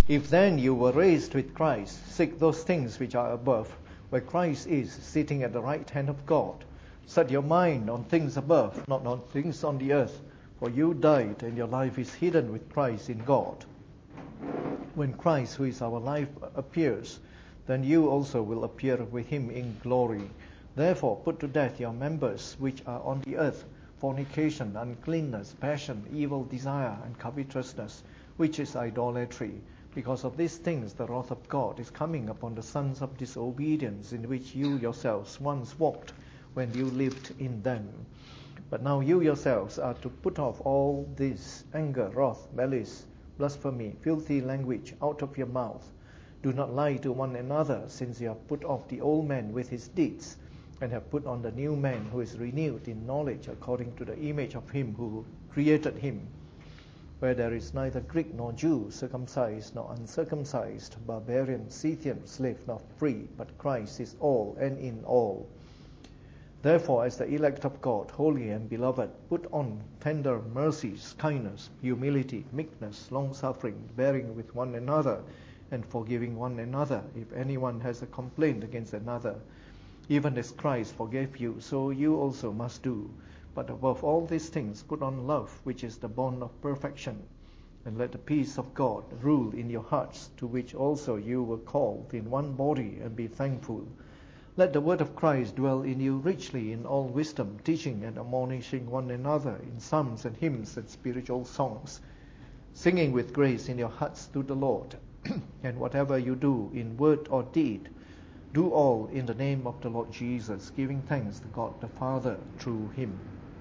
If then you were raised with Christ, seek those things which are above, where Christ is sitting at the right hand of God. Set your mind on things above, not on things on the earth. For you died, and your life is hidden with Christ in God. When Christ, who is our life, appears, then you also will appear with him in glory. Therefore put to death your members which are on the earth, fornication, uncleanness, passion, evil desire, and covetousness, which is idolatry. Because of these things the wrath of God is coming upon the sons of disobedience, in which you yourselves once walked when you lived in them. But now you yourselves are to put off all this: anger, wrath, malice, blasphemy, filthy language out of your mouth. Do not lie to one another, since you have put off the old man with his deeds, and have put on the new man, who is renewed in knowledge according to the image of him who created him. Where there is neither Greek nor Jew, circumcised nor uncircumcised, barbarian, Scythian, slave nor free, but Christ is all and in all. Therefore, as the elect of God, holy and beloved, put on tender mercies, kindness, humility, meekness, long-suffering, bearing with one another, and forgiving one another, if anyone has a complaint against another. Even as Christ forgave you, so you also must do. But above all these things, put on love, which is the bond of perfection. And let the peace of God rule in your hearts, to which also you were called in one body, and be thankful. Let the word of Christ dwell in you richly in all wisdom, teaching and admonishing one another in psalms and hymns and spiritual songs, singing with grace in your hearts to the Lord. And whatever you do in word or deed, do all in the name of the Lord Jesus, giving thanks to God the Father through him.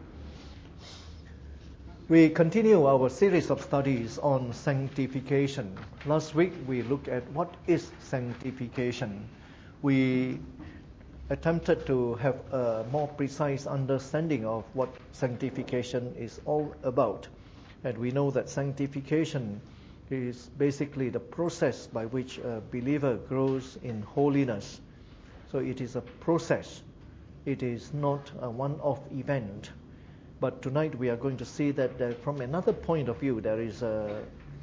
We continue our series of studies on sanctification. Last week we looked at what is sanctification. We attempted to have a more precise understanding of what sanctification is all about. And we know that sanctification is basically the process by which a believer grows in holiness. So it is a process. It is not a one-off event. But tonight we are going to see that from another point of view, there is a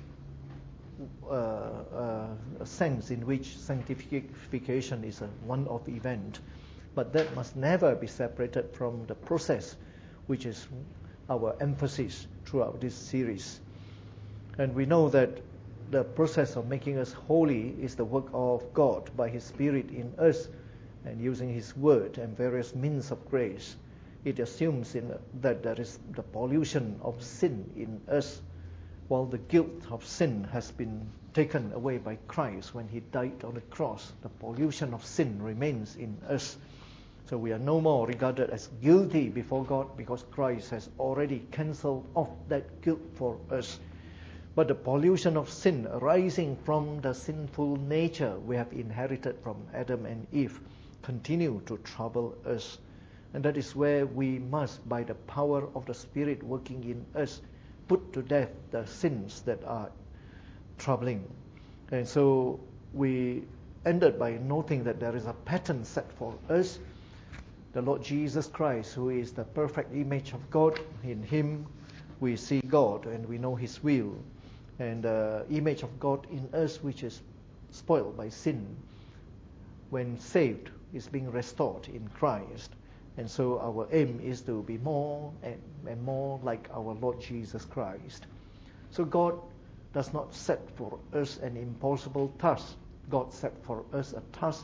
sense in which sanctification is a one-off event. But that must never be separated from the process, which is our emphasis throughout this series. And we know that the process of making us holy is the work of God by His Spirit in us, and using His Word and various means of grace. It assumes that there is the pollution of sin in us, while the guilt of sin has been taken away by Christ when He died on the cross. The pollution of sin remains in us. So we are no more regarded as guilty before God, because Christ has already cancelled off that guilt for us. But the pollution of sin arising from the sinful nature we have inherited from Adam and Eve continue to trouble us. And that is where we must, by the power of the Spirit working in us, put to death the sins that are troubling. And so we ended by noting that there is a pattern set for us. The Lord Jesus Christ, who is the perfect image of God, in Him we see God and we know His will. And the image of God in us, which is spoiled by sin, when saved, is being restored in Christ. And so our aim is to be more and more like our Lord Jesus Christ. So God does not set for us an impossible task. God set for us a task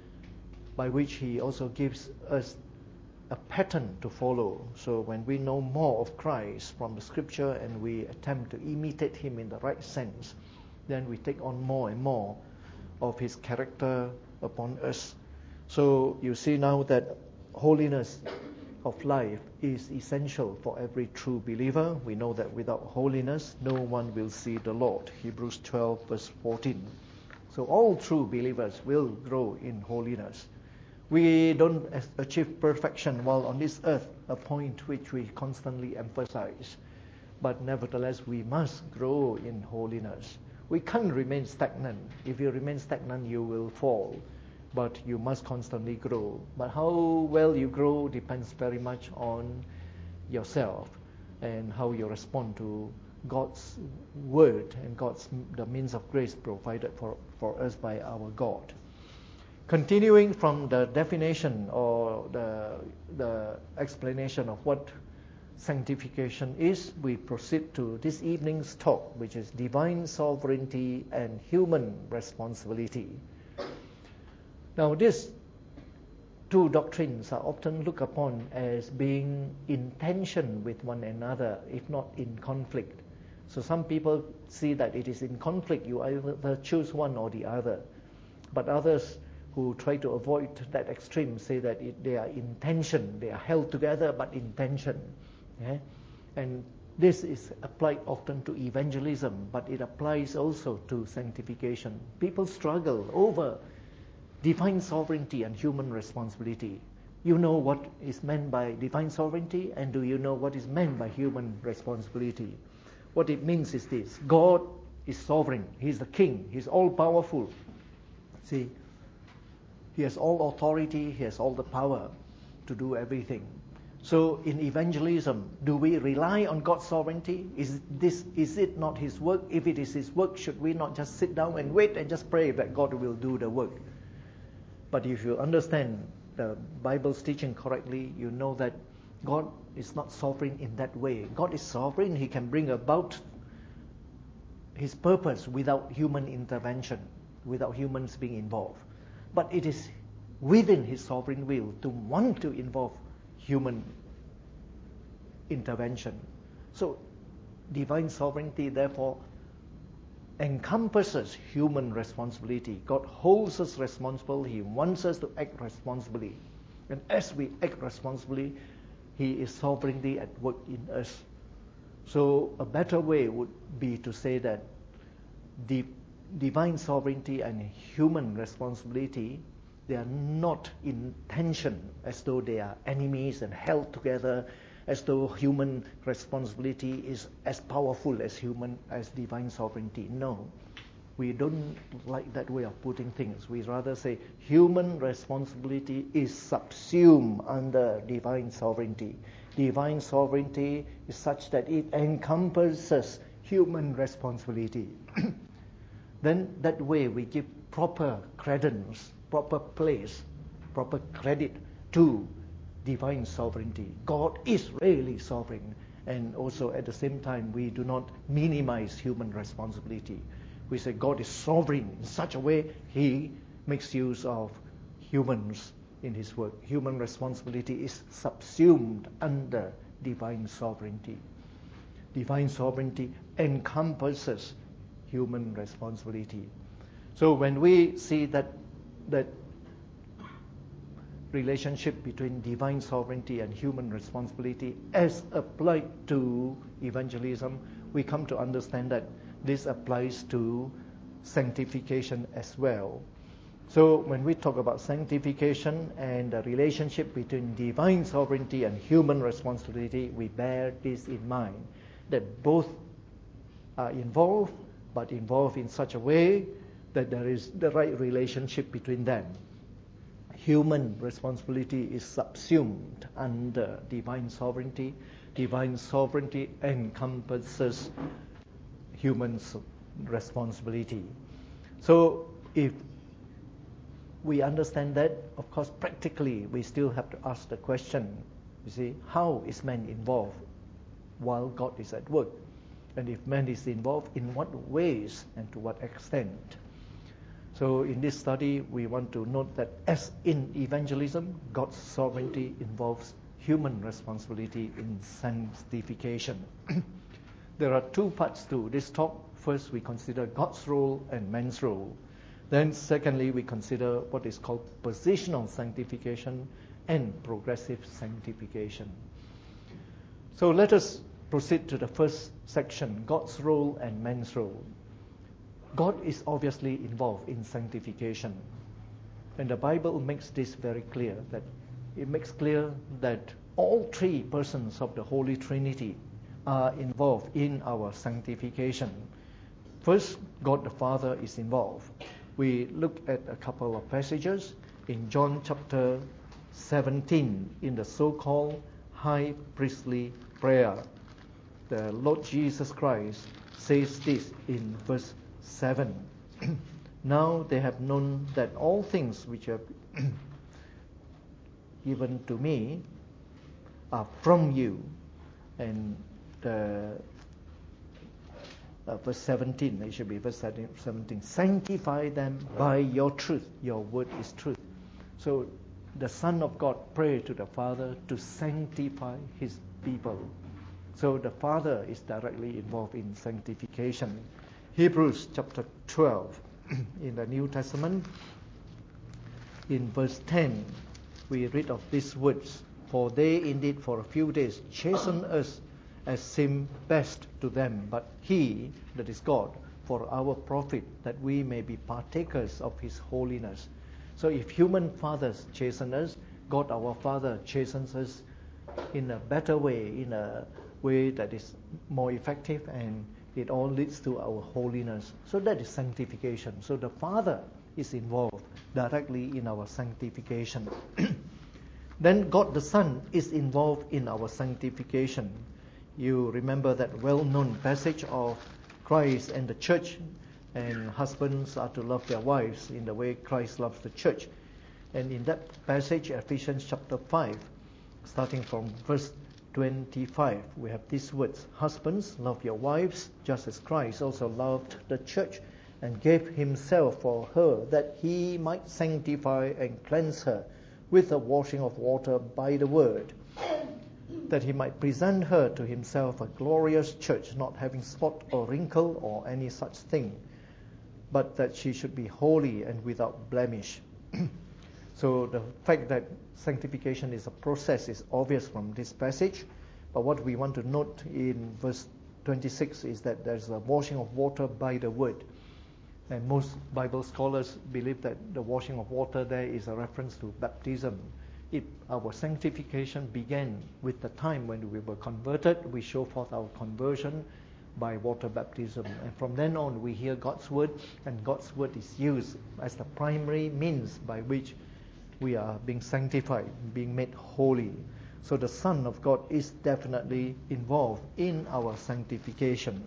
by which He also gives us a pattern to follow. So when we know more of Christ from the Scripture and we attempt to imitate Him in the right sense, then we take on more and more of His character upon us. So you see now that holiness of life is essential for every true believer. We know that without holiness, no one will see the Lord. Hebrews 12 verse 14. So all true believers will grow in holiness. We don't achieve perfection while on this earth, a point which we constantly emphasize. But nevertheless, we must grow in holiness. We can't remain stagnant. If you remain stagnant, you will fall. But you must constantly grow. But how well you grow depends very much on yourself and how you respond to God's word and the means of grace provided for us by our God. Continuing from the definition or the explanation of what sanctification is, we proceed to this evening's talk, which is divine sovereignty and human responsibility. Now, these two doctrines are often looked upon as being in tension with one another, if not in conflict. So some people see that it is in conflict, you either choose one or the other. But others who try to avoid that extreme say that they are in tension, they are held together but in tension. Yeah? And this is applied often to evangelism, but it applies also to sanctification. People struggle over divine sovereignty and human responsibility. You know what is meant by divine sovereignty, and do you know what is meant by human responsibility? What it means is this: God is sovereign, He is the King, He is all-powerful. See, He has all authority, He has all the power to do everything. So in evangelism, do we rely on God's sovereignty? Is it not His work? If it is His work, should we not just sit down and wait and just pray that God will do the work? But if you understand the Bible's teaching correctly, you know that God is not sovereign in that way. God is sovereign. He can bring about His purpose without human intervention, without humans being involved. But it is within His sovereign will to want to involve human intervention. So divine sovereignty, therefore, encompasses human responsibility. God holds us responsible. He wants us to act responsibly. And as we act responsibly, He is sovereignly at work in us. So a better way would be to say that divine sovereignty and human responsibility, they are not in tension as though they are enemies and held together, as though human responsibility is as powerful as divine sovereignty. No, we don't like that way of putting things. We rather say human responsibility is subsumed under divine sovereignty. Divine sovereignty is such that it encompasses human responsibility. Then that way we give proper credence, proper place, proper credit to divine sovereignty. God is really sovereign, and also at the same time we do not minimize human responsibility. We say God is sovereign in such a way He makes use of humans in His work. Human responsibility is subsumed under divine sovereignty. Divine sovereignty encompasses human responsibility. So when we see that relationship between divine sovereignty and human responsibility as applied to evangelism, we come to understand that this applies to sanctification as well. So when we talk about sanctification and the relationship between divine sovereignty and human responsibility, we bear this in mind, that both are involved, but involved in such a way that there is the right relationship between them. Human responsibility is subsumed under divine sovereignty. Divine sovereignty encompasses human responsibility. So if we understand that, of course, practically we still have to ask the question, you see, how is man involved while God is at work? And if man is involved, in what ways and to what extent? So in this study, we want to note that as in evangelism, God's sovereignty involves human responsibility in sanctification. There are two parts to this talk. First, we consider God's role and man's role. Then secondly, we consider what is called positional sanctification and progressive sanctification. So let us proceed to the first section, God's role and man's role. God is obviously involved in sanctification. And the Bible makes this very clear, that it makes clear that all three persons of the Holy Trinity are involved in our sanctification. First, God the Father is involved. We look at a couple of passages in John chapter 17 in the so-called high priestly prayer. the Lord Jesus Christ says this in verse 7. Now they have known that all things which are given to me are from you. And verse 17, it should be verse 17. Sanctify them by your truth. Your word is truth. So the Son of God prayed to the Father to sanctify his people. So the Father is directly involved in sanctification. Hebrews chapter 12 in the New Testament, in verse 10, we read of these words. For they indeed for a few days chasten us as seemed best to them, but he, that is God, for our profit, that we may be partakers of his holiness. So if human fathers chasten us, God our Father chastens us in a better way, in a way that is more effective, and it all leads to our holiness. So that is sanctification. So the Father is involved directly in our sanctification. Then God the Son is involved in our sanctification. You remember that well-known passage of Christ and the church, and husbands are to love their wives in the way Christ loves the church. And in that passage, Ephesians chapter 5, starting from verse 25, we have these words. Husbands, love your wives, just as Christ also loved the church and gave himself for her, that he might sanctify and cleanse her with the washing of water by the word, that he might present her to himself a glorious church, not having spot or wrinkle or any such thing, but that she should be holy and without blemish. So the fact that sanctification is a process is obvious from this passage, but what we want to note in verse 26 is that there's a washing of water by the word. And most Bible scholars believe that the washing of water there is a reference to baptism. Our sanctification began with the time when we were converted. We show forth our conversion by water baptism. And from then on, we hear God's word, and God's word is used as the primary means by which we are being sanctified, being made holy. So the Son of God is definitely involved in our sanctification.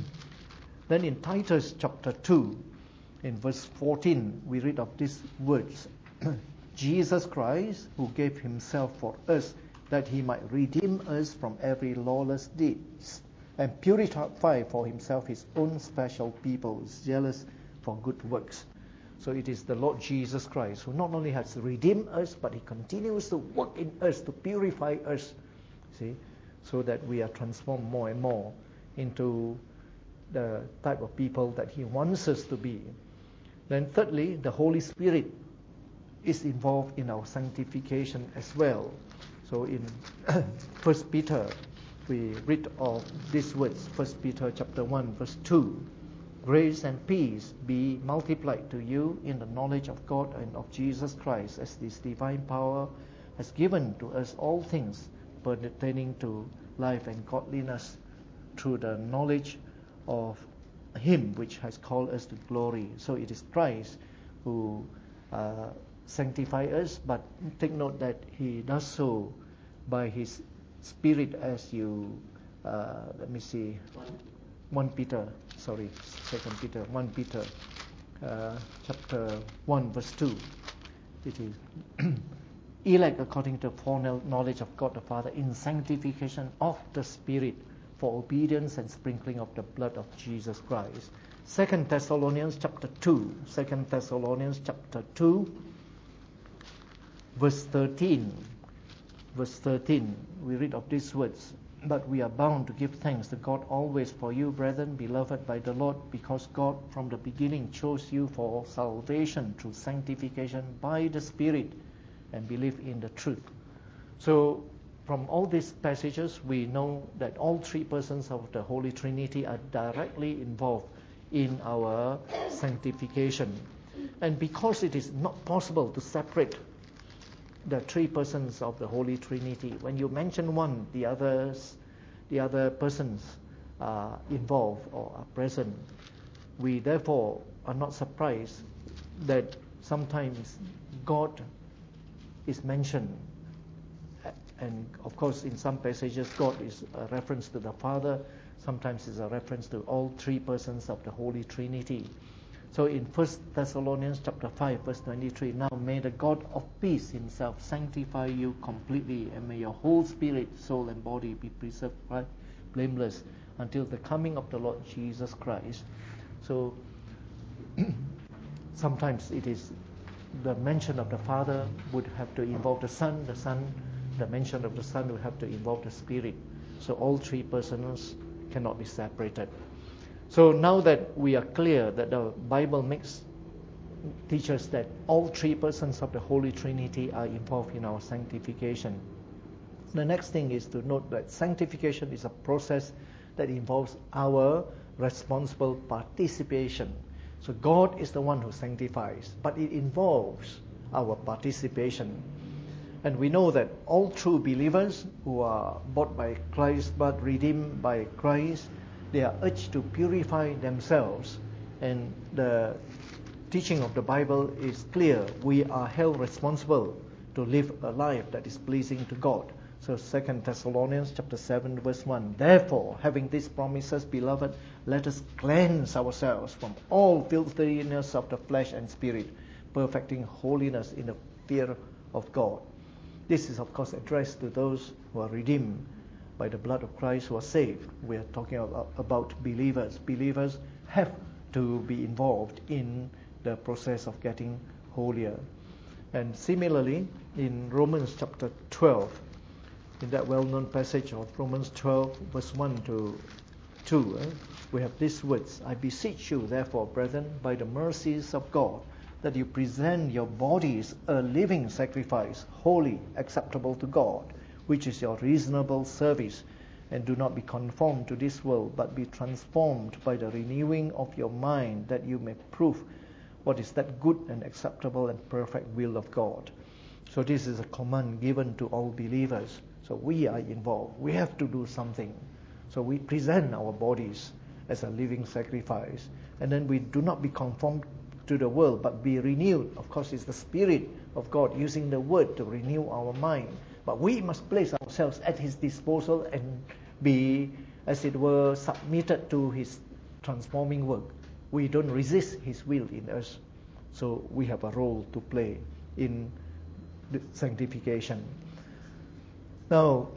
Then in Titus chapter 2, in verse 14, we read of these words. Jesus Christ, who gave himself for us, that he might redeem us from every lawless deed, and purify for himself his own special people, zealous for good works. So it is the Lord Jesus Christ who not only has redeemed us, but he continues to work in us to purify us, see, so that we are transformed more and more into the type of people that he wants us to be. Then thirdly, the Holy Spirit is involved in our sanctification as well. So in 1 Peter, we read of these words, 1 Peter chapter 1, verse 2. Grace and peace be multiplied to you in the knowledge of God and of Jesus Christ, as this divine power has given to us all things pertaining to life and godliness, through the knowledge of him which has called us to glory. So it is Christ who sanctifies us, but take note that he does so by his Spirit, as you, let me see, 1 Peter, 2 Peter, 1 Peter chapter 1 verse 2. It is elect according to foreknowledge of God the Father in sanctification of the Spirit, for obedience and sprinkling of the blood of Jesus Christ. 2 Thessalonians chapter 2, verse 13. Verse 13, we read of these words. But we are bound to give thanks to God always for you, brethren, beloved by the Lord, because God from the beginning chose you for salvation through sanctification by the Spirit and belief in the truth. So from all these passages, we know that all three persons of the Holy Trinity are directly involved in our sanctification. And because it is not possible to separate the three persons of the Holy Trinity, when you mention one, the other persons are involved or are present. We therefore are not surprised that sometimes God is mentioned And of course, in some passages, God is a reference to the Father. Sometimes it's a reference to all three persons of the Holy Trinity. So in 1 Thessalonians chapter 5, verse 23, now may the God of peace himself sanctify you completely, and may your whole spirit, soul, and body be preserved blameless until the coming of the Lord Jesus Christ. So sometimes it is the mention of the Father would have to involve the Son, the mention of the Son will have to involve the Spirit. So all three persons cannot be separated. So now that we are clear that the Bible teaches that all three persons of the Holy Trinity are involved in our sanctification, the next thing is to note that sanctification is a process that involves our responsible participation. So God is the one who sanctifies, but it involves our participation. And we know that all true believers who are bought by Christ, but redeemed by Christ, they are urged to purify themselves. And the teaching of the Bible is clear. We are held responsible to live a life that is pleasing to God. So 2 Thessalonians chapter 7, verse 1. Therefore, having these promises, beloved, let us cleanse ourselves from all filthiness of the flesh and spirit, perfecting holiness in the fear of God. This is, of course, addressed to those who are redeemed by the blood of Christ, who are saved. We are talking about believers. Believers have to be involved in the process of getting holier. And similarly, in Romans chapter 12, in that well-known passage of Romans 12, verse 1 to 2, we have these words, I beseech you, therefore, brethren, by the mercies of God, that you present your bodies a living sacrifice, holy, acceptable to God, which is your reasonable service. And do not be conformed to this world, but be transformed by the renewing of your mind, that you may prove what is that good and acceptable and perfect will of God. So this is a command given to all believers. So we are involved. We have to do something. So we present our bodies as a living sacrifice. And then we do not be conformed to the world, but be renewed. Of course, it's the Spirit of God using the Word to renew our mind. But we must place ourselves at His disposal and be, as it were, submitted to His transforming work. We don't resist His will in us. So we have a role to play in the sanctification. Now,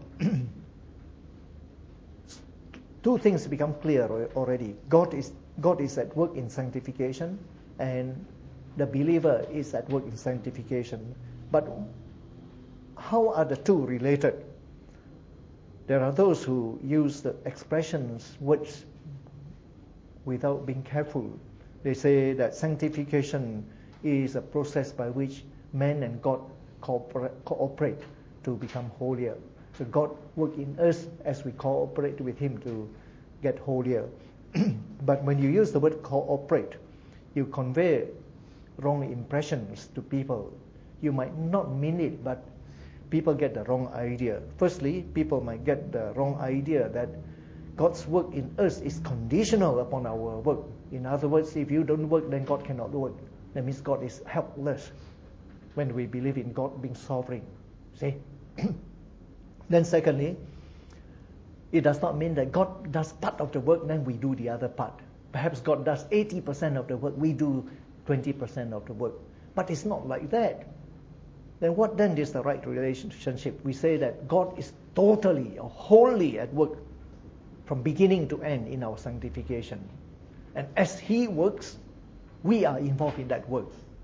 two things become clear already. God is at work in sanctification, and the believer is at work in sanctification. But how are the two related? There are those who use the expressions, words, without being careful. They say that sanctification is a process by which man and God cooperate to become holier. So God works in us as we cooperate with Him to get holier. But when you use the word cooperate, you convey wrong impressions to people. You might not mean it, but people get the wrong idea. Firstly, people might get the wrong idea that God's work in us is conditional upon our work. In other words, if you don't work, then God cannot work. That means God is helpless when we believe in God being sovereign. See? Then secondly, it does not mean that God does part of the work, then we do the other part. Perhaps God does 80% of the work, we do 20% of the work. But it's not like that. Then what then is the right relationship? We say that God is totally or wholly at work from beginning to end in our sanctification. And as He works, we are involved in that work.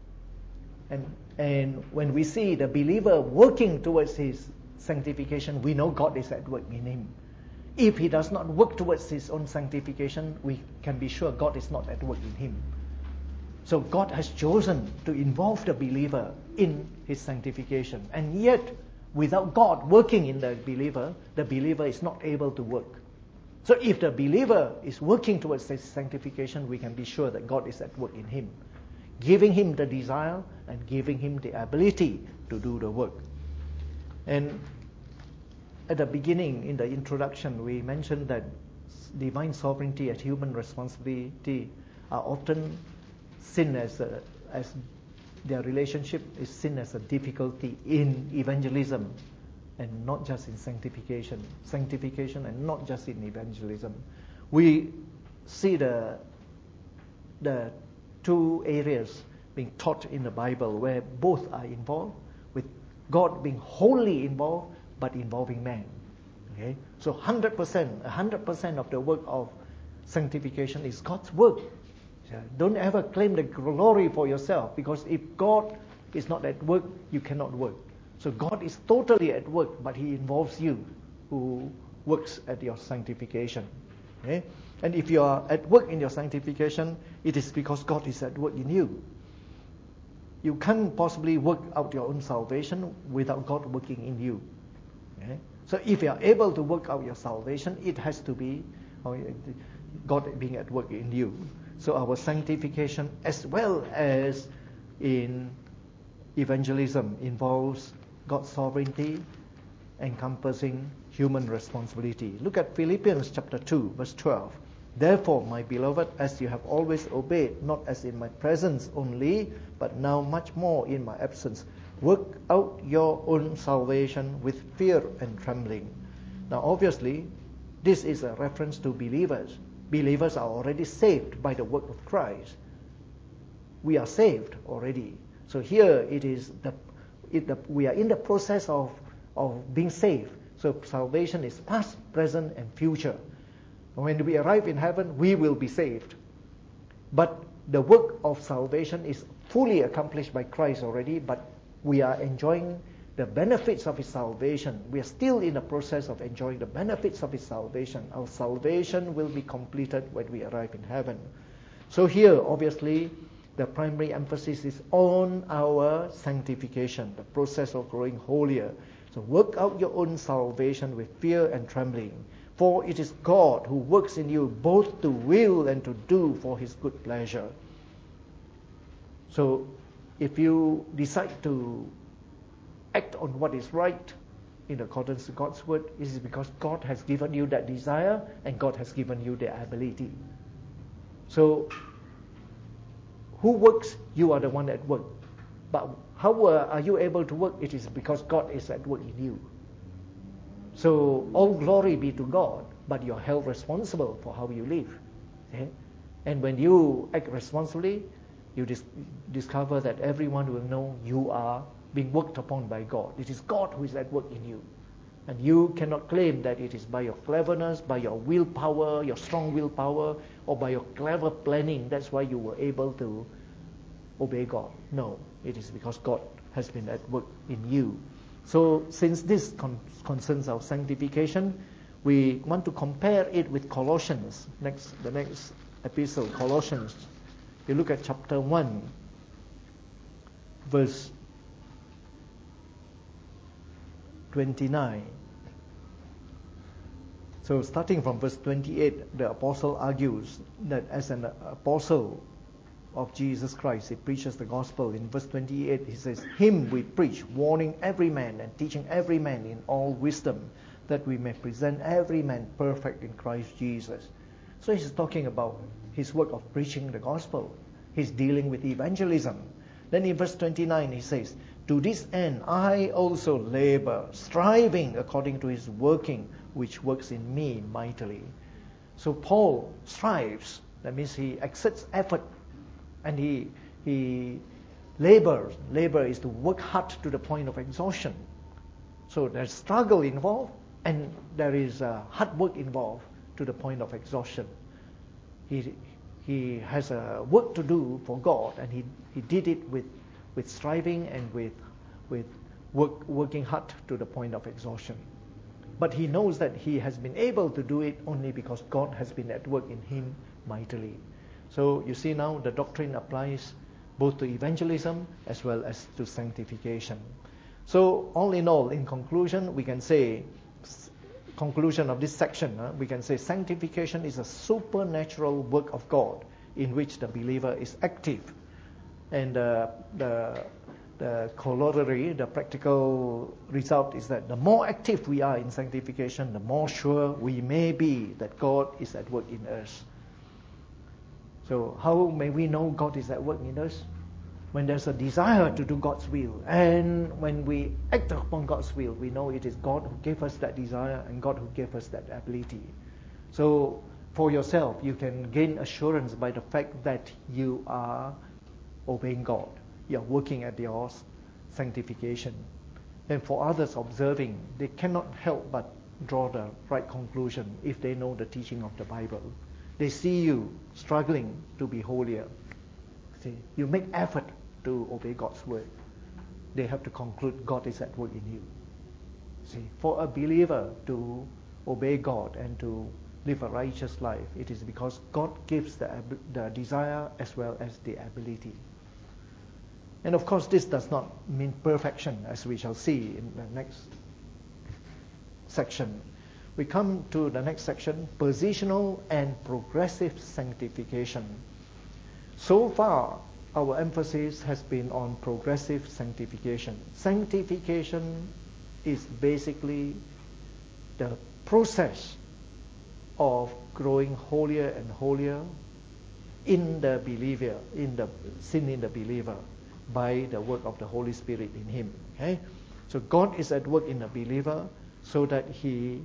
And when we see the believer working towards his sanctification, we know God is at work in him. If he does not work towards his own sanctification, we can be sure God is not at work in him. So God has chosen to involve the believer in his sanctification. And yet, without God working in the believer is not able to work. So if the believer is working towards his sanctification, we can be sure that God is at work in him, giving him the desire and giving him the ability to do the work. And at the beginning, in the introduction, we mentioned that divine sovereignty and human responsibility are often seen as their relationship is seen as a difficulty in evangelism. and not just in sanctification. Sanctification and not just in evangelism. We see the two areas being taught in the Bible where both are involved, with God being wholly involved but involving man. Okay? So 100% of the work of sanctification is God's work. Don't ever claim the glory for yourself, because if God is not at work, you cannot work. So God is totally at work, but He involves you who works at your sanctification. Okay? And if you are at work in your sanctification, it is because God is at work in you. You can't possibly work out your own salvation without God working in you. Okay? So if you are able to work out your salvation, it has to be God being at work in you. So our sanctification, as well as in evangelism, involves God's sovereignty encompassing human responsibility. Look at Philippians chapter 2, verse 12. Therefore, my beloved, as you have always obeyed, not as in my presence only, but now much more in my absence, work out your own salvation with fear and trembling. Now, obviously, this is a reference to believers. Believers are already saved by the work of Christ. We are saved already. So here it is we are in the process of being saved. So salvation is past, present, and future. When we arrive in heaven, we will be saved. But the work of salvation is fully accomplished by Christ already, but we are enjoying the benefits of His salvation. We are still in the process of enjoying the benefits of His salvation. Our salvation will be completed when we arrive in heaven. So here, obviously, the primary emphasis is on our sanctification, the process of growing holier. So work out your own salvation with fear and trembling. For it is God who works in you both to will and to do for His good pleasure. So if you decide to act on what is right in accordance to God's word, it is because God has given you that desire and God has given you the ability. So who works? You are the one at work. But how are you able to work? It is because God is at work in you. So all glory be to God, but you are held responsible for how you live. Okay? And when you act responsibly, you discover that everyone will know you are being worked upon by God. It is God who is at work in you. And you cannot claim that it is by your cleverness, by your willpower, your strong willpower, or by your clever planning. That's why you were able to obey God. No, it is because God has been at work in you. So since this concerns our sanctification, we want to compare it with Colossians. The next epistle, Colossians. You look at chapter 1, verse 29. So starting from verse 28, the apostle argues that as an apostle of Jesus Christ, he preaches the gospel. In verse 28, he says, "Him we preach, warning every man and teaching every man in all wisdom, that we may present every man perfect in Christ Jesus." So he's talking about his work of preaching the gospel. He's dealing with evangelism. Then in verse 29, he says, "To this end I also labor, striving according to His working, which works in me mightily." So Paul strives. That means he exerts effort. And he labors. Labor is to work hard to the point of exhaustion. So there's struggle involved, and there is hard work involved to the point of exhaustion. He has a work to do for God, and he did it with striving and with working hard to the point of exhaustion. But he knows that he has been able to do it only because God has been at work in him mightily. So you see now the doctrine applies both to evangelism as well as to sanctification. So all in all, in conclusion, we can say, conclusion of this section, we can say sanctification is a supernatural work of God in which the believer is active. And the corollary, the practical result is that the more active we are in sanctification, the more sure we may be that God is at work in us. So how may we know God is at work in us? when there's a desire to do God's will, and when we act upon God's will, we know it is God who gave us that desire and God who gave us that ability. So for yourself, you can gain assurance by the fact that you are obeying God. You are working at your sanctification. And for others observing, they cannot help but draw the right conclusion if they know the teaching of the Bible. They see you struggling to be holier. See, you make effort to obey God's word. They have to conclude God is at work in you. See, for a believer to obey God and to live a righteous life, it is because God gives the desire as well as the ability. And of course, this does not mean perfection, as we shall see in the next section. We come to the next section, positional and progressive sanctification. So far, our emphasis has been on progressive sanctification. Sanctification is basically the process of growing holier and holier in the believer, in the believer, by the work of the Holy Spirit in him. Okay? So God is at work in the believer so that he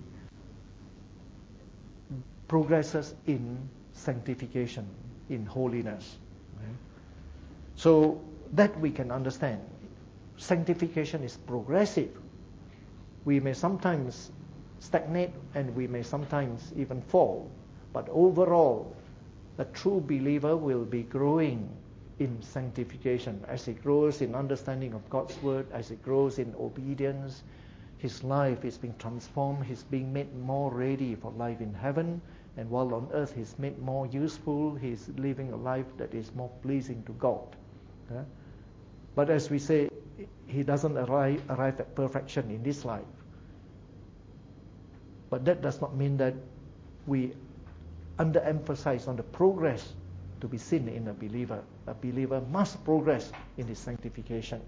progresses in sanctification, in holiness. Okay? So that we can understand. Sanctification is progressive. We may sometimes stagnate and we may sometimes even fall, but overall, a true believer will be growing in sanctification as he grows in understanding of God's word, as he grows in obedience. His life is being transformed. He's being made more ready for life in heaven, and while on earth he's made more useful. He's living a life that is more pleasing to God. Okay? But as we say, he doesn't arrive at perfection in this life. But that does not mean that we underemphasize on the progress to be seen in a believer. A believer must progress in his sanctification.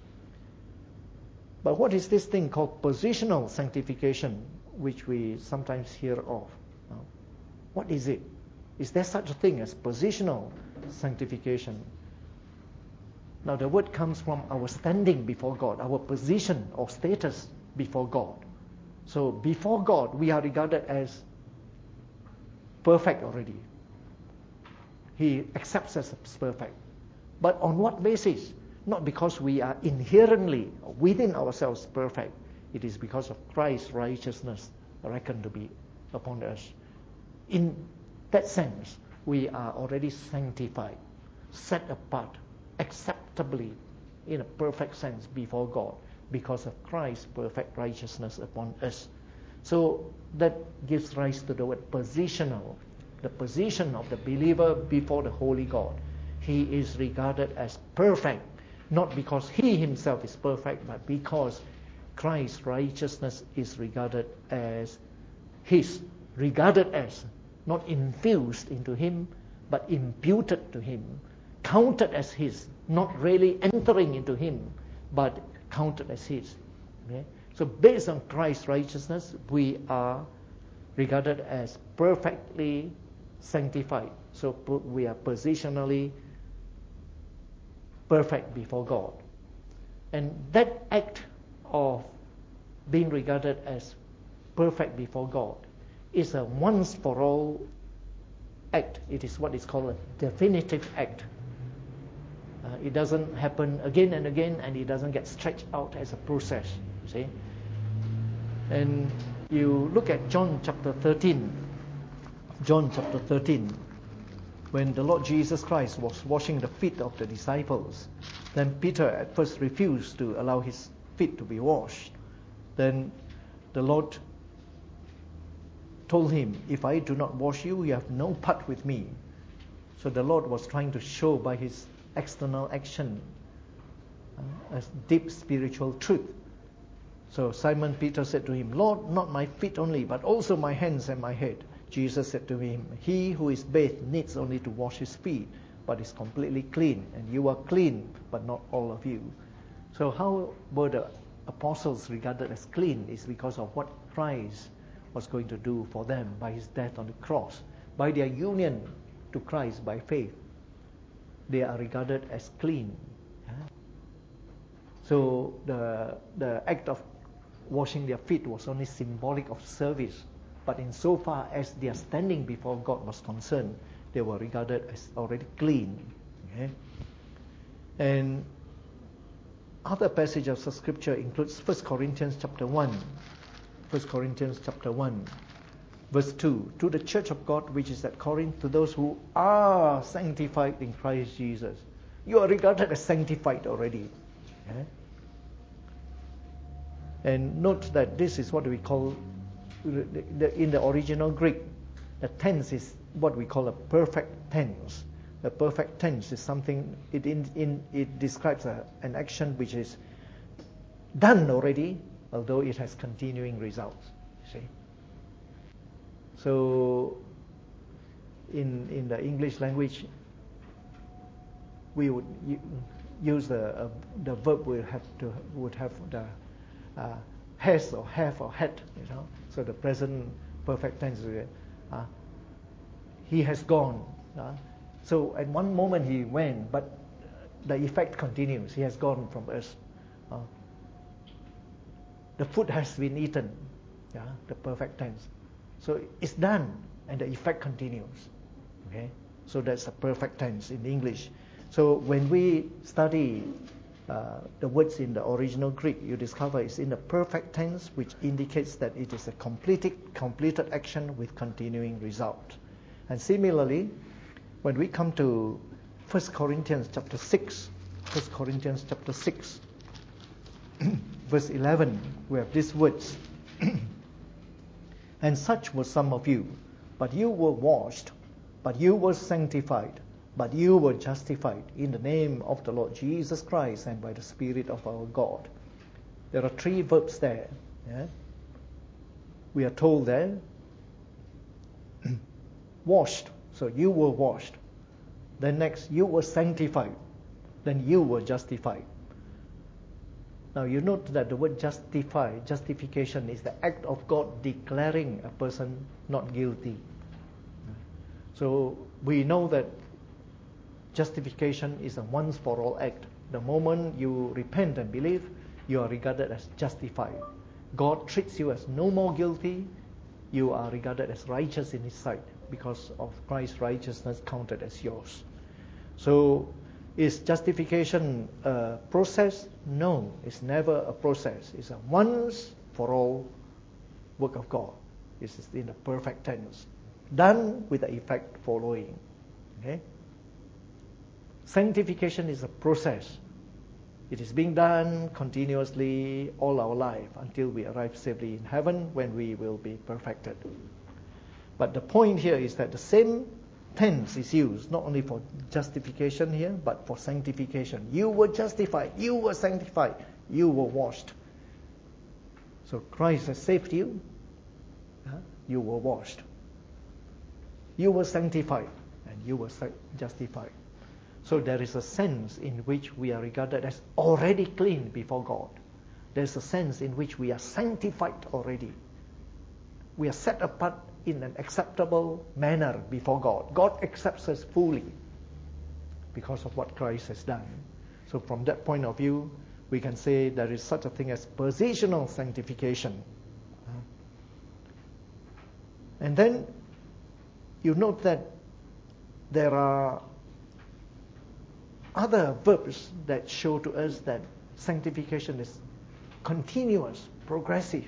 But what is this thing called positional sanctification, which we sometimes hear of? What is it? Is there such a thing as positional sanctification? Now, the word comes from our standing before God, our position or status before God. So before God, we are regarded as perfect already. He accepts us as perfect. But on what basis? Not because we are inherently within ourselves perfect. It is because of Christ's righteousness reckoned to be upon us. In that sense, we are already sanctified, set apart, acceptably, in a perfect sense before God, because of Christ's perfect righteousness upon us. So that gives rise to the word positional, the position of the believer before the holy God. He is regarded as perfect, not because he himself is perfect, but because Christ's righteousness is regarded as his, not infused into him, but imputed to him, counted as his, not really entering into him, but counted as his. Okay? So based on Christ's righteousness, we are regarded as perfectly sanctified. So we are positionally perfect before God. And that act of being regarded as perfect before God is a once for all act. It is what is called a definitive act. It doesn't happen again and again, and it doesn't get stretched out as a process. See? And you look at John chapter 13. John chapter 13. When the Lord Jesus Christ was washing the feet of the disciples, then Peter at first refused to allow his feet to be washed. Then the Lord told him, "If I do not wash you, you have no part with me." So the Lord was trying to show by his external action a deep spiritual truth. So Simon Peter said to him, "Lord, not my feet only, but also my hands and my head." Jesus said to him, "He who is bathed needs only to wash his feet, but is completely clean. And you are clean, but not all of you." So how were the apostles regarded as clean? Is because of what Christ was going to do for them by his death on the cross. By their union to Christ by faith, they are regarded as clean. So the act of washing their feet was only symbolic of service. But insofar as their standing before God was concerned, they were regarded as already clean. Okay? And other passages of scripture includes 1 Corinthians chapter 1. 1 Corinthians chapter 1, verse 2. To the church of God which is at Corinth, to those who are sanctified in Christ Jesus. You are regarded as sanctified already. Okay? And note that this is what we call, in the original Greek, the tense is what we call a perfect tense. A perfect tense is something, it describes an action which is done already, although it has continuing results. See? So, in the English language, we would use the verb would have the has or have or had, you know. So the present perfect tense is he has gone. So at one moment he went, but the effect continues. He has gone from us. The food has been eaten. The perfect tense. So it's done, and the effect continues. Okay. So that's the perfect tense in English. So when we study the words in the original Greek, you discover it's in the perfect tense, which indicates that it is a completed action with continuing result. And similarly, when we come to 1 Corinthians chapter 6, 1 Corinthians chapter 6, verse 11, we have these words. And such were some of you, but you were washed, but you were sanctified, but you were justified in the name of the Lord Jesus Christ and by the Spirit of our God. There are three verbs there. Yeah? We are told there, washed, so you were washed. Then next, you were sanctified. Then you were justified. Now you note that the word justification is the act of God declaring a person not guilty. So we know that justification is a once for all act. The moment you repent and believe, you are regarded as justified. God treats you as no more guilty. You are regarded as righteous in His sight because of Christ's righteousness counted as yours. So is justification a process? No, it's never a process. It's a once for all work of God. This is in the perfect tense, done with the effect following. Okay? Sanctification is a process. It is being done continuously all our life until we arrive safely in heaven, when we will be perfected. But the point here is that the same tense is used not only for justification here, but for sanctification. You were justified, you were sanctified, you were washed. So Christ has saved you, you were washed. You were sanctified, and you were justified. So there is a sense in which we are regarded as already clean before God. There's a sense in which we are sanctified already. We are set apart in an acceptable manner before God. God accepts us fully because of what Christ has done. So from that point of view, we can say there is such a thing as positional sanctification. And then you note that there are other verbs that show to us that sanctification is continuous, progressive.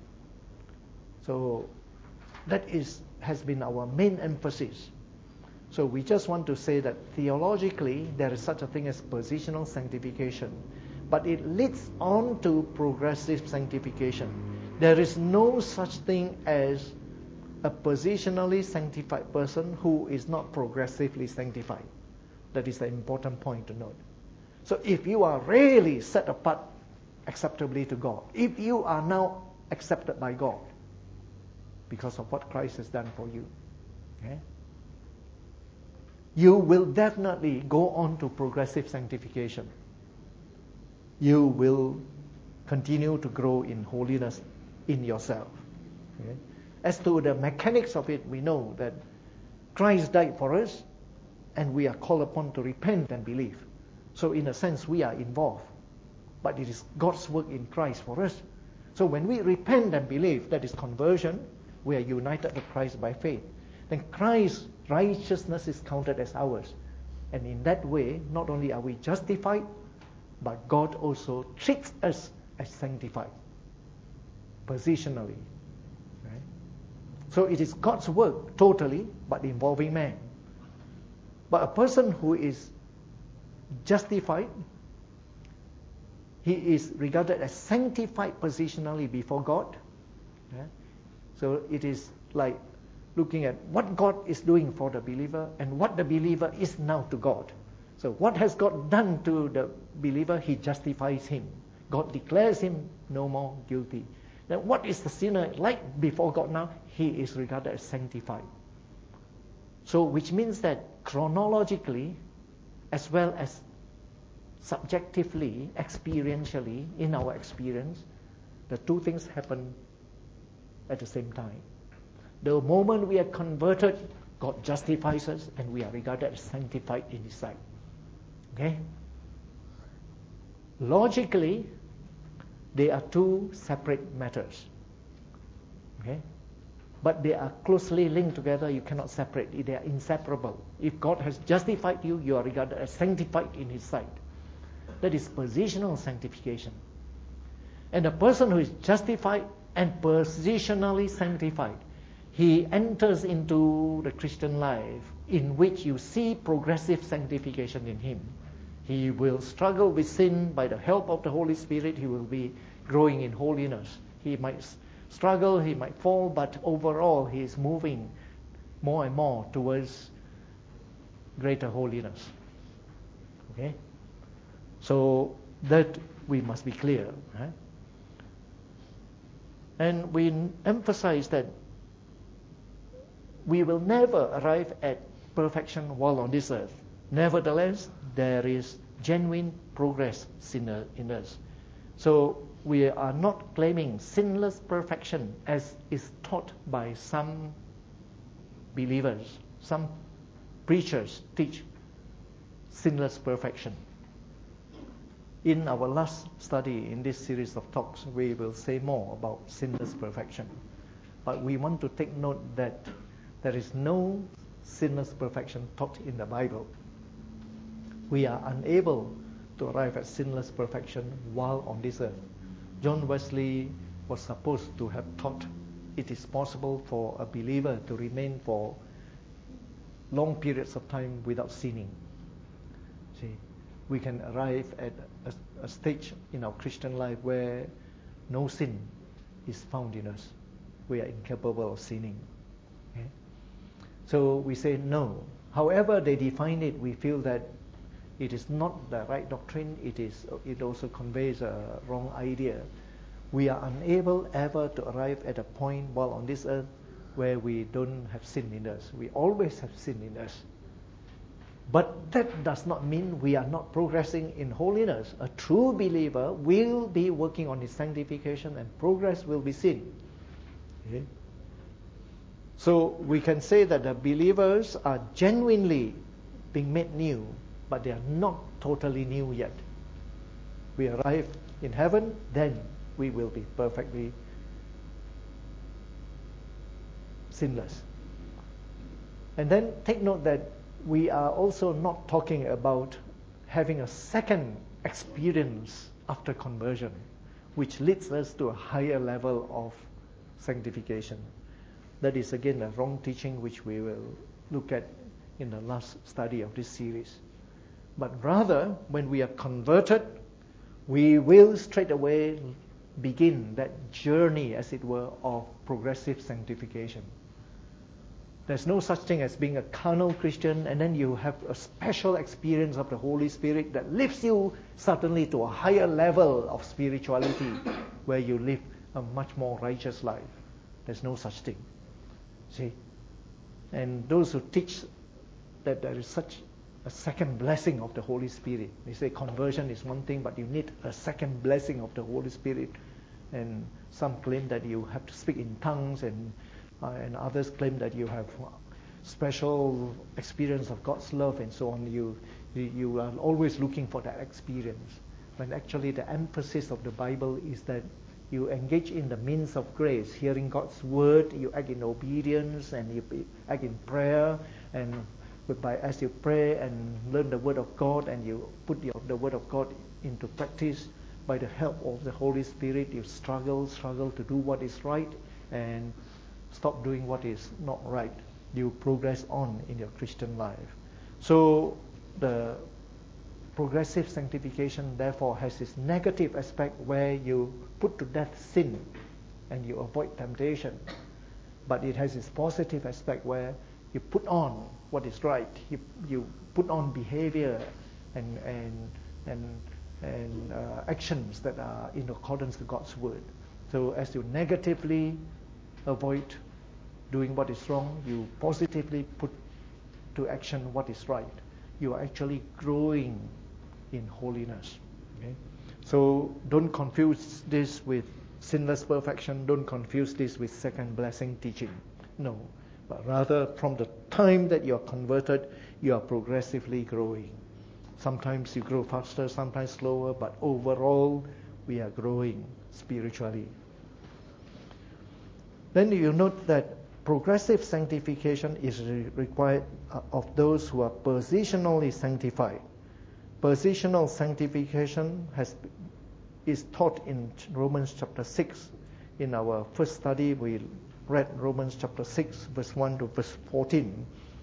So that has been our main emphasis. So we just want to say that theologically there is such a thing as positional sanctification, but it leads on to progressive sanctification. There is no such thing as a positionally sanctified person who is not progressively sanctified. That is the important point to note. So if you are really set apart acceptably to God, if you are now accepted by God because of what Christ has done for you, okay, you will definitely go on to progressive sanctification. You will continue to grow in holiness in yourself. Okay? As to the mechanics of it, we know that Christ died for us, and we are called upon to repent and believe. So in a sense, we are involved. but it is God's work in Christ for us. So when we repent and believe, that is conversion, we are united with Christ by faith. Then Christ's righteousness is counted as ours. And in that way, not only are we justified, but God also treats us as sanctified, positionally. Right? So it is God's work totally, but involving man. But a person who is justified, he is regarded as sanctified positionally before God. Yeah? So it is like looking at what God is doing for the believer and what the believer is now to God. So what has God done to the believer? He justifies him. God declares him no more guilty. Now what is the sinner like before God now? He is regarded as sanctified. So which means that chronologically, as well as subjectively, experientially, in our experience, the two things happen at the same time. The moment we are converted, God justifies us and we are regarded as sanctified in His sight. Okay? Logically, they are two separate matters. Okay? But they are closely linked together. You cannot separate. They are inseparable. If God has justified you, you are regarded as sanctified in His sight. That is positional sanctification. And a person who is justified and positionally sanctified, he enters into the Christian life in which you see progressive sanctification in him. He will struggle with sin by the help of the Holy Spirit. He will be growing in holiness. He might struggle, he might fall, but overall he is moving more and more towards greater holiness. Okay? So that we must be clear. Right? And we emphasize that we will never arrive at perfection while on this earth. Nevertheless, there is genuine progress in us. So we are not claiming sinless perfection as is taught by some believers. Some preachers teach sinless perfection. In our last study in this series of talks, we will say more about sinless perfection. But we want to take note that there is no sinless perfection taught in the Bible. We are unable to arrive at sinless perfection while on this earth. John Wesley was supposed to have taught it is possible for a believer to remain for long periods of time without sinning. See, we can arrive at a stage in our Christian life where no sin is found in us. We are incapable of sinning. Okay? So we say no. However they define it, we feel that it is not the right doctrine. It also conveys a wrong idea. We are unable ever to arrive at a point while on this earth where we don't have sin in us. We always have sin in us. But that does not mean we are not progressing in holiness. A true believer will be working on his sanctification and progress will be seen. Okay? So we can say that the believers are genuinely being made new, but they are not totally new yet. We arrive in heaven, then we will be perfectly sinless. And then take note that we are also not talking about having a second experience after conversion, which leads us to a higher level of sanctification. That is again a wrong teaching which we will look at in the last study of this series. But rather, when we are converted, we will straight away begin that journey, as it were, of progressive sanctification. There's no such thing as being a carnal Christian and then you have a special experience of the Holy Spirit that lifts you suddenly to a higher level of spirituality where you live a much more righteous life. There's no such thing. See? And those who teach that there is such a second blessing of the Holy Spirit, they say conversion is one thing, but you need a second blessing of the Holy Spirit. And some claim that you have to speak in tongues, and others claim that you have special experience of God's love and so on. You are always looking for that experience. when actually the emphasis of the Bible is that you engage in the means of grace, hearing God's word, you act in obedience, and you act in prayer, and as you pray and learn the word of God, and you put the word of God into practice, by the help of the Holy Spirit, you struggle to do what is right and stop doing what is not right. You progress on in your Christian life. So the progressive sanctification therefore has this negative aspect where you put to death sin and you avoid temptation. But it has this positive aspect where you put on what is right. You put on behavior and actions that are in accordance with God's word. So as you negatively avoid doing what is wrong, you positively put to action what is right. You are actually growing in holiness. Okay? So don't confuse this with sinless perfection. Don't confuse this with second blessing teaching. No. But rather, from the time that you are converted, you are progressively growing. Sometimes you grow faster, sometimes slower, but overall, we are growing spiritually. Then you note that progressive sanctification is required of those who are positionally sanctified. Positional sanctification is taught in Romans chapter 6. In our first study, we read Romans chapter 6, verse 1 to verse 14.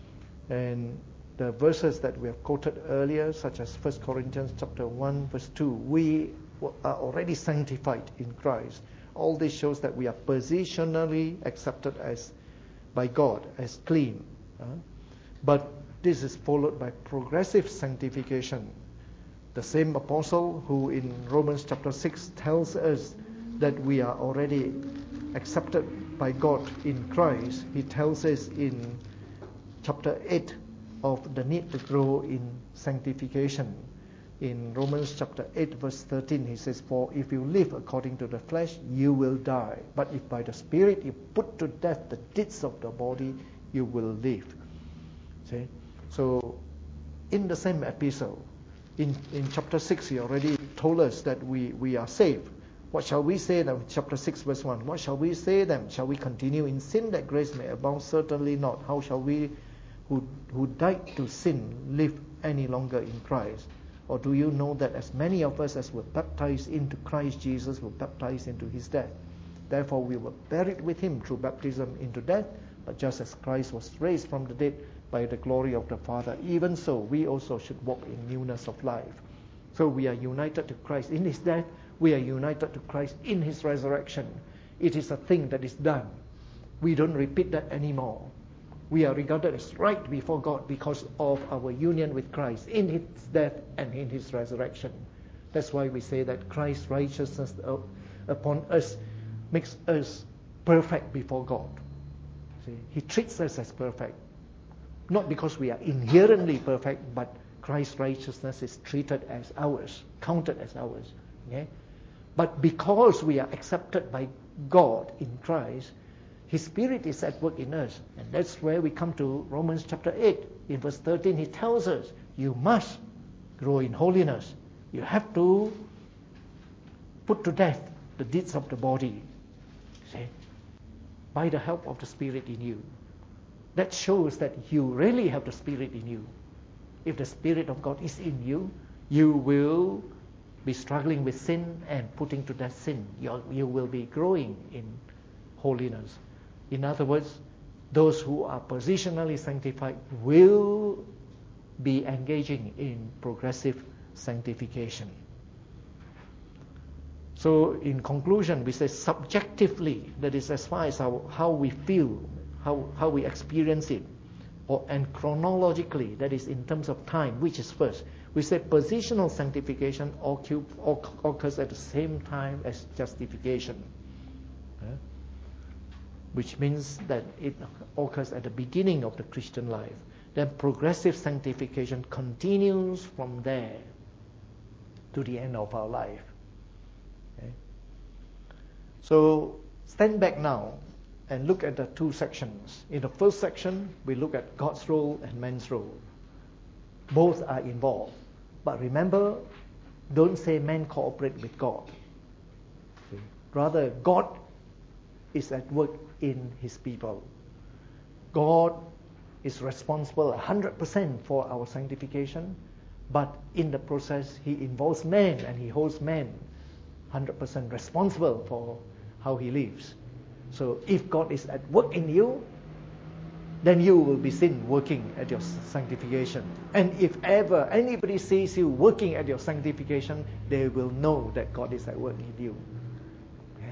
And the verses that we have quoted earlier, such as 1 Corinthians chapter 1, verse 2, we are already sanctified in Christ. All this shows that we are positionally accepted by God as clean. But this is followed by progressive sanctification. The same apostle who in Romans chapter 6 tells us that we are already accepted by God in Christ, he tells us in chapter 8 of the need to grow in sanctification. In Romans chapter 8 verse 13 he says, "For if you live according to the flesh, you will die. But if by the Spirit you put to death the deeds of the body, you will live." See? So in the same epistle, in chapter 6 he already told us that we are saved. What shall we say then? Chapter 6 verse 1. What shall we say then? Shall we continue in sin that grace may abound? Certainly not. How shall we who died to sin live any longer in Christ? Or do you know that as many of us as were baptized into Christ Jesus were baptized into his death? Therefore we were buried with him through baptism into death, but just as Christ was raised from the dead by the glory of the Father, even so we also should walk in newness of life. So we are united to Christ in his death. We are united to Christ in his resurrection. It is a thing that is done. We don't repeat that anymore. We are regarded as right before God because of our union with Christ in his death and in his resurrection. That's why we say that Christ's righteousness upon us makes us perfect before God. See, he treats us as perfect. Not because we are inherently perfect, but Christ's righteousness is treated as ours, counted as ours. Okay? But because we are accepted by God in Christ, his Spirit is at work in us. And that's where we come to Romans chapter 8. In verse 13, he tells us, you must grow in holiness. You have to put to death the deeds of the body. See? By the help of the Spirit in you. That shows that you really have the Spirit in you. If the Spirit of God is in you, you will be struggling with sin and putting to death sin. You will be growing in holiness. In other words, those who are positionally sanctified will be engaging in progressive sanctification. So in conclusion, we say subjectively, that is as far as how we feel, how we experience it, and chronologically, that is in terms of time, which is first. We say positional sanctification occurs at the same time as justification. Which means that it occurs at the beginning of the Christian life. Then progressive sanctification continues from there to the end of our life. Okay? So stand back now and look at the two sections. In the first section, we look at God's role and man's role. Both are involved. But remember, Don't say man cooperate with God. See? Rather, God is at work in his people. God is responsible 100% for our sanctification, but in the process he involves man and he holds man 100% responsible for how he lives. So if God is at work in you, then you will be seen working at your sanctification. And if ever anybody sees you working at your sanctification, they will know that God is at work in you. Okay?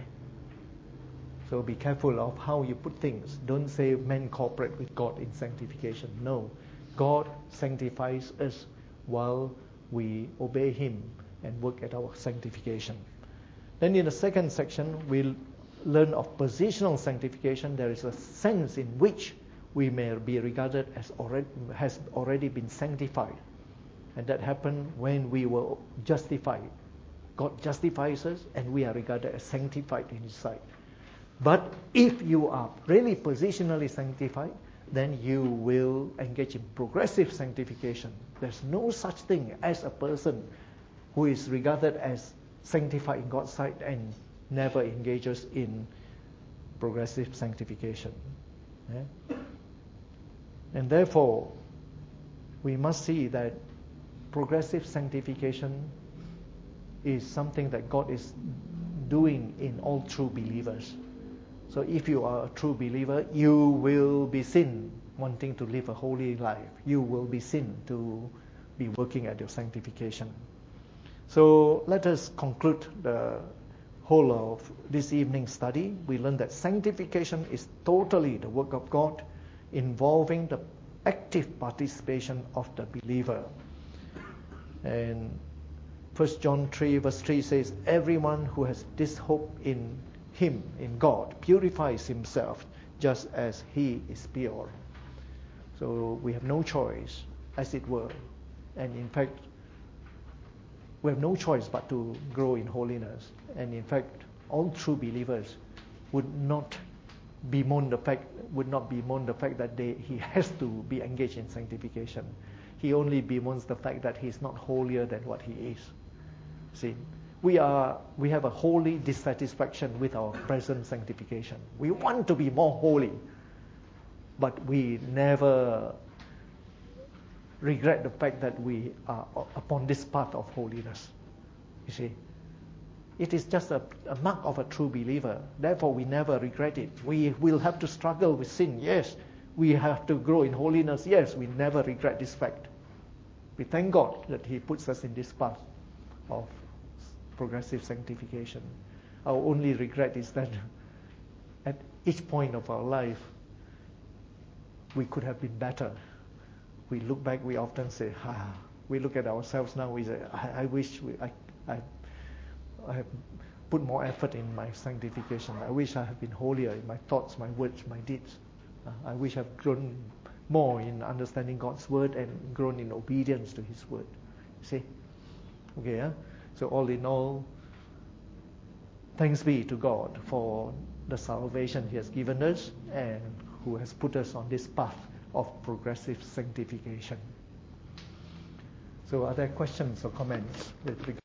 So be careful of how you put things. Don't say men cooperate with God in sanctification. No. God sanctifies us while we obey him and work at our sanctification. Then in the second section, we'll learn of positional sanctification. There is a sense in which we may be regarded as has already been sanctified. And that happened when we were justified. God justifies us and we are regarded as sanctified in his sight. But if you are really positionally sanctified, then you will engage in progressive sanctification. There's no such thing as a person who is regarded as sanctified in God's sight and never engages in progressive sanctification. Yeah? And therefore, we must see that progressive sanctification is something that God is doing in all true believers. So if you are a true believer, you will be seen wanting to live a holy life. You will be seen to be working at your sanctification. So let us conclude the whole of this evening's study. We learned that sanctification is totally the work of God, involving the active participation of the believer. And 1 John 3 verse 3 says, everyone who has this hope in him, in God, purifies himself just as he is pure. So we have no choice, as it were. And in fact, we have no choice but to grow in holiness. And in fact, all true believers would not bemoan the fact that he has to be engaged in sanctification. He only bemoans the fact that he is not holier than what he is. See, we have a holy dissatisfaction with our present sanctification. We want to be more holy, but we never regret the fact that we are upon this path of holiness. You see, it is just a mark of a true believer. Therefore, we never regret it. We will have to struggle with sin. Yes, we have to grow in holiness. Yes, we never regret this fact. We thank God that he puts us in this path of progressive sanctification. Our only regret is that at each point of our life, we could have been better. We look back, we often say, we look at ourselves now, we say, I wish I have put more effort in my sanctification. I wish I have been holier in my thoughts, my words, my deeds. I wish I've grown more in understanding God's word and grown in obedience to his word. See? Okay, yeah? So all in all, thanks be to God for the salvation he has given us and who has put us on this path of progressive sanctification. So are there questions or comments with regard